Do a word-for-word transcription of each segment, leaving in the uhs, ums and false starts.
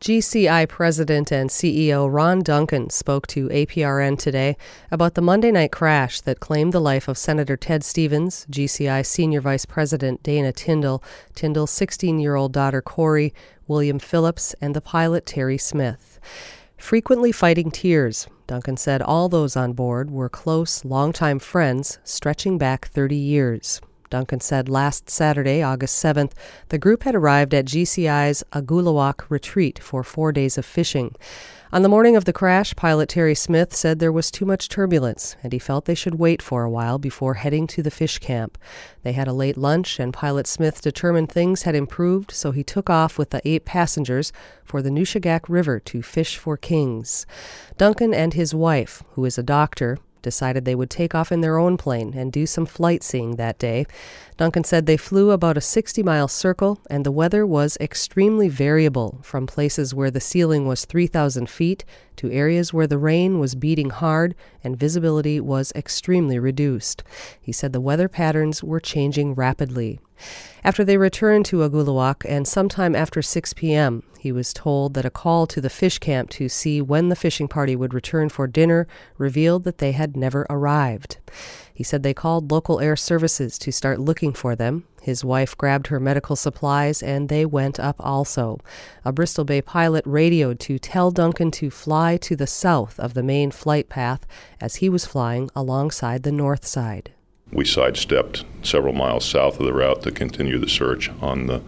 G C I President and C E O Ron Duncan spoke to A P R N today about the Monday night crash that claimed the life of Senator Ted Stevens, G C I Senior Vice President Dana Tindall, Tindall's sixteen-year-old daughter Corey, William Phillips, and the pilot Terry Smith. Frequently fighting tears, Duncan said all those on board were close, longtime friends stretching back thirty years. Duncan said last Saturday, August seventh, the group had arrived at G C I's Agulawak retreat for four days of fishing. On the morning of the crash, pilot Terry Smith said there was too much turbulence, and he felt they should wait for a while before heading to the fish camp. They had a late lunch, and pilot Smith determined things had improved, so he took off with the eight passengers for the Nushagak River to fish for kings. Duncan and his wife, who is a doctor, decided they would take off in their own plane and do some flight seeing that day. Duncan said they flew about a sixty-mile circle, and the weather was extremely variable, from places where the ceiling was three thousand feet to areas where the rain was beating hard and visibility was extremely reduced. He said the weather patterns were changing rapidly. After they returned to Agulawak, and sometime after six p.m., he was told that a call to the fish camp to see when the fishing party would return for dinner revealed that they had never arrived. He said they called local air services to start looking for them. His wife grabbed her medical supplies, and they went up also. A Bristol Bay pilot radioed to tell Duncan to fly to the south of the main flight path as he was flying alongside the north side. We sidestepped several miles south of the route to continue the search on the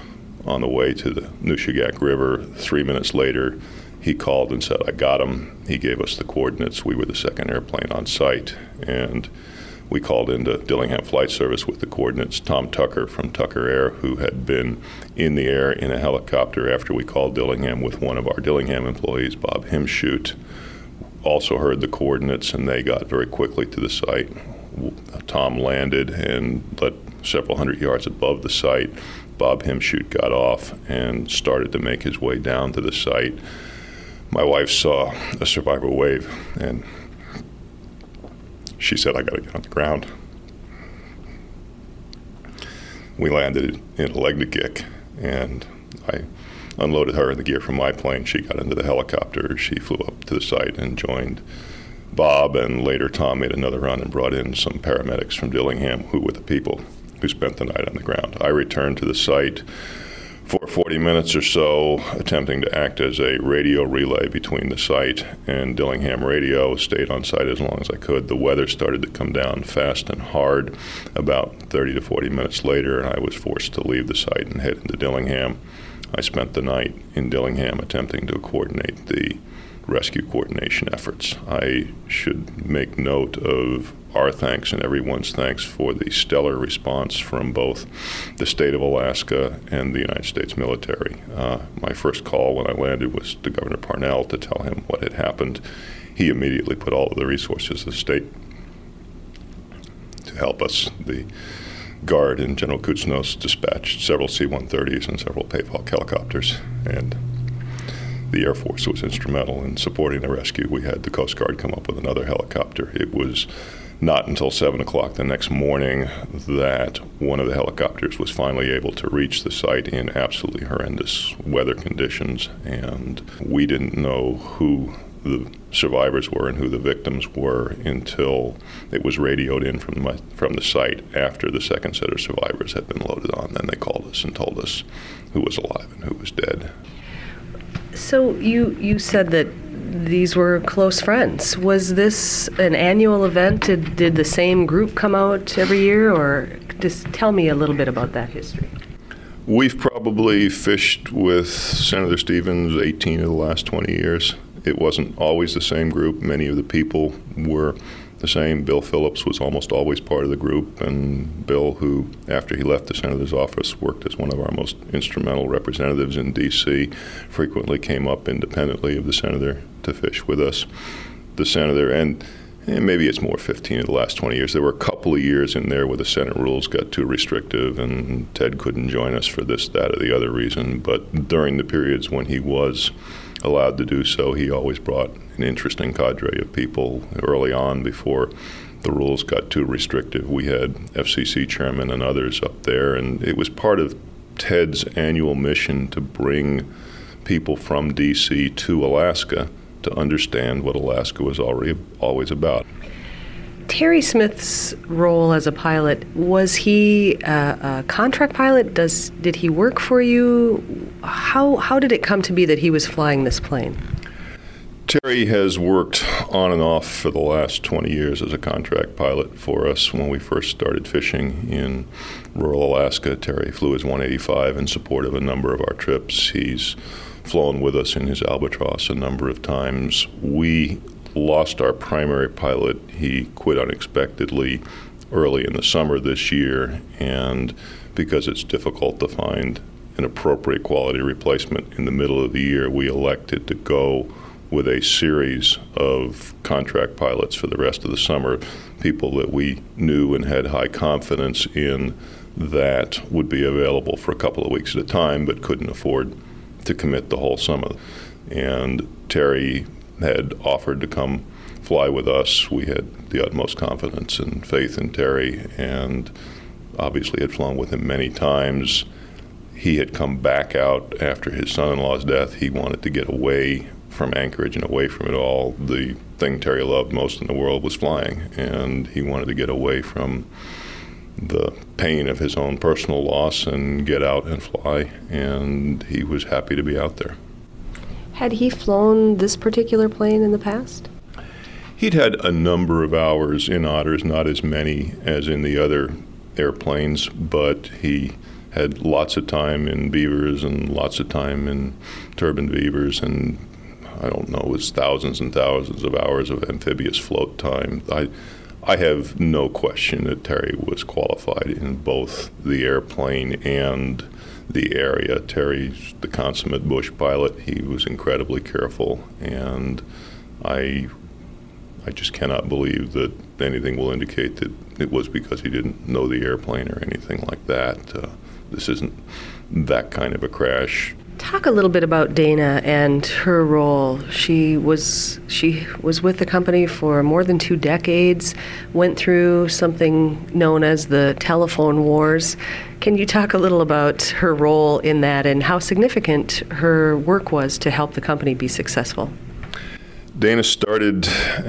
on the way to the Nushagak River. Three minutes later, he called and said, I got him. He gave us the coordinates. We were the second airplane on site, and we called into Dillingham Flight Service with the coordinates. Tom Tucker from Tucker Air, who had been in the air in a helicopter after we called Dillingham with one of our Dillingham employees, Bob Himshoot, also heard the coordinates, and they got very quickly to the site. Tom landed and let several hundred yards above the site. Bob Himshoot got off and started to make his way down to the site. My wife saw a survivor wave, and she said, I got to get on the ground. We landed in Allegnagick, and I unloaded her and the gear from my plane. She got into the helicopter. She flew up to the site and joined Bob, and later Tom made another run and brought in some paramedics from Dillingham, who were the people who spent the night on the ground. I returned to the site for forty minutes or so, attempting to act as a radio relay between the site and Dillingham Radio. Stayed on site as long as I could. The weather started to come down fast and hard about thirty to forty minutes later, and I was forced to leave the site and head into Dillingham. I spent the night in Dillingham attempting to coordinate the rescue coordination efforts. I should make note of our thanks and everyone's thanks for the stellar response from both the state of Alaska and the United States military. Uh, my first call when I landed was to Governor Parnell to tell him what had happened. He immediately put all of the resources of the state to help us. The Guard and General Kutsnos dispatched several C one thirties and several Payfalk helicopters, and the Air Force was instrumental in supporting the rescue. We had the Coast Guard come up with another helicopter. It was not until seven o'clock the next morning that one of the helicopters was finally able to reach the site in absolutely horrendous weather conditions, and we didn't know who the survivors were and who the victims were until it was radioed in from the, from the site after the second set of survivors had been loaded on. Then they called us and told us who was alive and who was dead. So you, you said that these were close friends. Was this an annual event? Did, did the same group come out every year? Or just tell me a little bit about that history. We've probably fished with Senator Stevens eighteen of the last twenty years. It wasn't always the same group. Many of the people were the same. Bill Phillips was almost always part of the group, and Bill, who, after he left the senator's office, worked as one of our most instrumental representatives in D C, frequently came up independently of the senator to fish with us. The senator, and, and maybe it's more fifteen of the last twenty years, there were a couple of years in there where the Senate rules got too restrictive and Ted couldn't join us for this, that, or the other reason. But during the periods when he was allowed to do so, he always brought an interesting cadre of people. Early on, before the rules got too restrictive, we had F C C chairmen and others up there, and it was part of Ted's annual mission to bring people from D C to Alaska to understand what Alaska was already always about. Terry Smith's role as a pilot, was he a, a contract pilot? Does did he work for you? How how did it come to be that he was flying this plane? Terry has worked on and off for the last twenty years as a contract pilot for us. When we first started fishing in rural Alaska, Terry flew his one eighty-five in support of a number of our trips. He's flown with us in his Albatross a number of times. We lost our primary pilot. He quit unexpectedly early in the summer this year, and because it's difficult to find an appropriate quality replacement in the middle of the year, we elected to go with a series of contract pilots for the rest of the summer, people that we knew and had high confidence in that would be available for a couple of weeks at a time but couldn't afford to commit the whole summer. And Terry had offered to come fly with us. We had the utmost confidence and faith in Terry, and obviously had flown with him many times. He had come back out after his son-in-law's death. He wanted to get away from Anchorage and away from it all. The thing Terry loved most in the world was flying, and he wanted to get away from the pain of his own personal loss and get out and fly, and he was happy to be out there. Had he flown this particular plane in the past? He'd had a number of hours in Otters, not as many as in the other airplanes, but he had lots of time in Beavers and lots of time in turbine Beavers, and I don't know, it was thousands and thousands of hours of amphibious float time. I, I have no question that Terry was qualified in both the airplane and the area. Terry's the consummate bush pilot. He was incredibly careful, and I I just cannot believe that anything will indicate that it was because he didn't know the airplane or anything like that. Uh, this isn't that kind of a crash. Talk a little bit about Dana and her role. She was she was with the company for more than two decades, went through something known as the telephone wars. Can you talk a little about her role in that and how significant her work was to help the company be successful? Dana started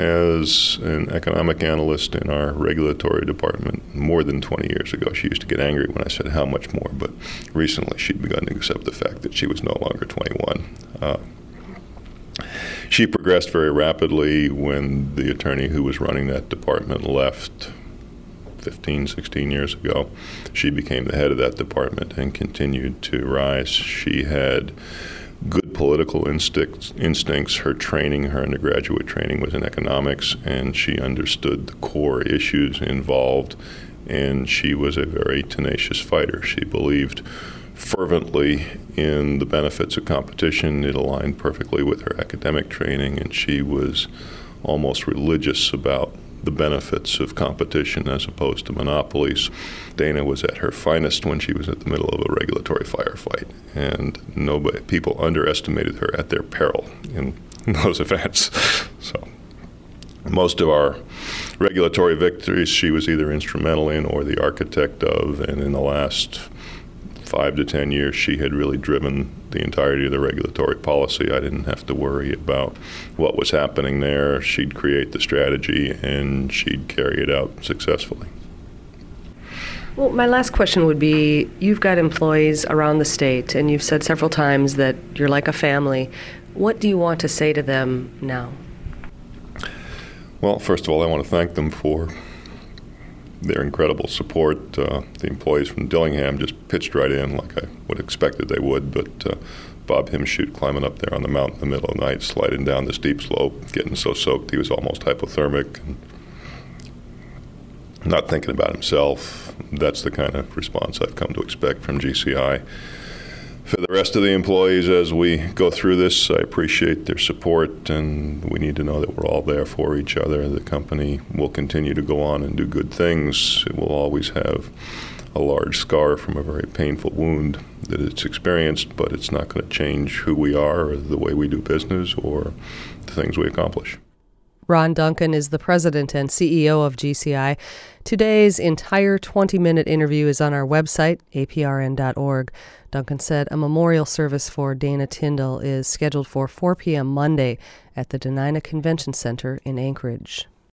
as an economic analyst in our regulatory department more than twenty years ago. She used to get angry when I said how much more, but recently she'd begun to accept the fact that she was no longer twenty-one. Uh, she progressed very rapidly when the attorney who was running that department left fifteen, sixteen years ago. She became the head of that department and continued to rise. She had good political instincts, instincts. Her training, her undergraduate training was in economics, and she understood the core issues involved, and she was a very tenacious fighter. She believed fervently in the benefits of competition. It aligned perfectly with her academic training, and she was almost religious about the benefits of competition as opposed to monopolies. Dana was at her finest when she was at the middle of a regulatory firefight, and nobody, people underestimated her at their peril in those events. So most of our regulatory victories she was either instrumental in or the architect of, and in the last five to ten years she had really driven the entirety of the regulatory policy. I didn't have to worry about what was happening there. She'd create the strategy and she'd carry it out successfully. Well, my last question would be, you've got employees around the state, and you've said several times that you're like a family. What do you want to say to them now? Well, first of all, I want to thank them for their incredible support. Uh, the employees from Dillingham just pitched right in like I would have expected they would, but uh, Bob Himshoot climbing up there on the mountain in the middle of the night, sliding down the steep slope, getting so soaked he was almost hypothermic, and not thinking about himself. That's the kind of response I've come to expect from G C I. For the rest of the employees, as we go through this, I appreciate their support, and we need to know that we're all there for each other. The company will continue to go on and do good things. It will always have a large scar from a very painful wound that it's experienced, but it's not going to change who we are or the way we do business or the things we accomplish. Ron Duncan is the president and C E O of G C I. Today's entire twenty-minute interview is on our website, A P R N dot org. Duncan said a memorial service for Dana Tindall is scheduled for four p.m. Monday at the Denina Convention Center in Anchorage.